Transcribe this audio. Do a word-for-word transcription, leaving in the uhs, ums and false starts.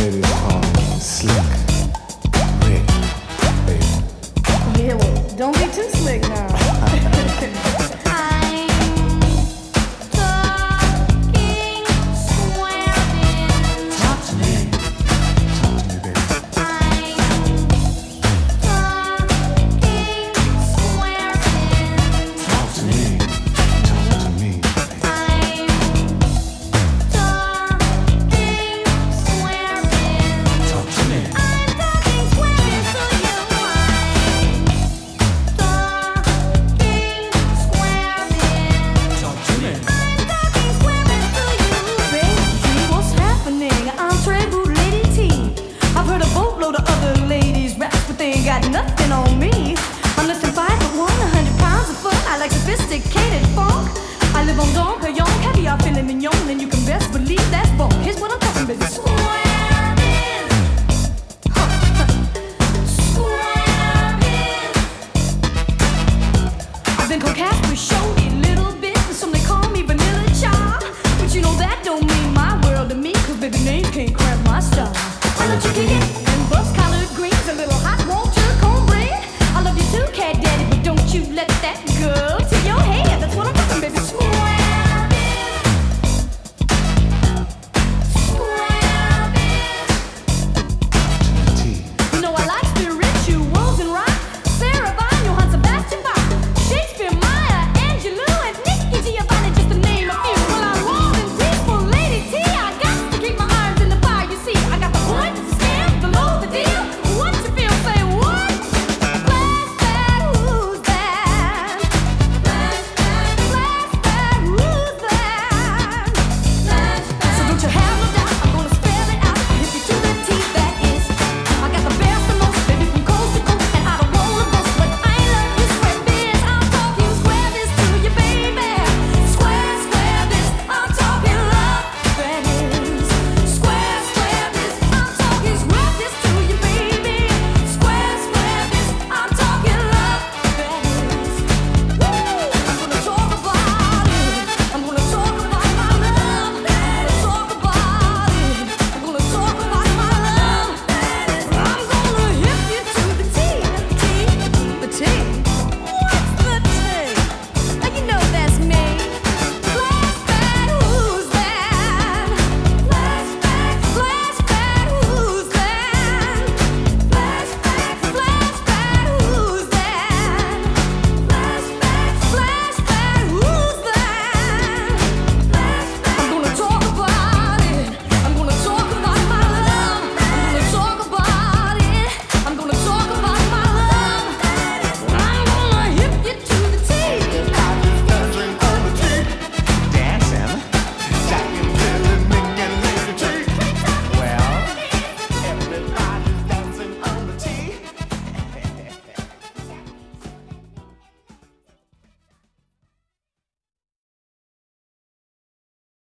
lady called Slick Rick, baby. Yeah, well, don't be too slick now. Nothing on me. I'm less than five foot one, a hundred pounds of fun. I like sophisticated funk. I live on Don Perignon, caviar, filet mignon, and you can best believe that's bunk. Here's what I'm talking about. Swabbing. Swabbing. I've been coquette with Shorty a little bit, and some they call me Vanilla Child. But you know that don't mean my world to me, cause baby names can't cramp my style. I let you kick it and bust collard greens, a little hot water. I love you too, cat daddy, but don't you let that go.